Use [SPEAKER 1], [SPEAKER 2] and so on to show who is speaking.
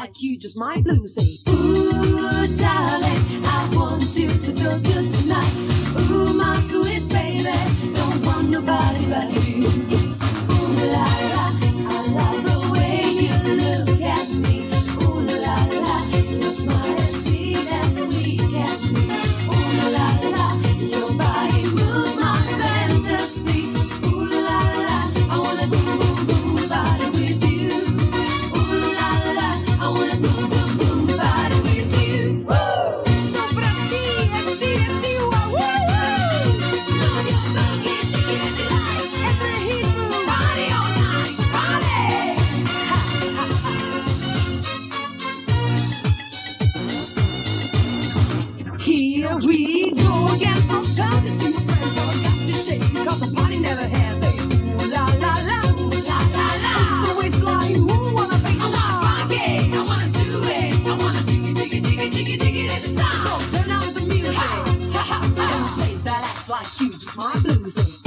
[SPEAKER 1] like you just might lose it. Ooh, darling, I want you to feel good tonight. Ooh, my sweet baby, don't want nobody but you. Ooh, la la, I love the way you look at me. Ooh, la la, your smile is sweet as sweet can be. Ooh, la la, your body moves my fantasy. Ooh, la la, I wanna boom, boom, boom, body with you. Ooh, la la, I wanna boom, boom, boom, body with you. Woo! Sopra así, wah, woo, woo! Move your boogie, shake it as you like. It's a heat room. Party all night, party! Ha, ha, ha. Here we go again. So turn it to your friends. So I got to shake because the party never has a ooh la la la, ooh la la la. It's the waistline, ooh, wanna be I wanna rock it, I wanna do it, I wanna jiggy jiggy jiggy jiggy jiggy to the sound. So turn on the music, ha ha ha, and shake that ass like you just might lose it.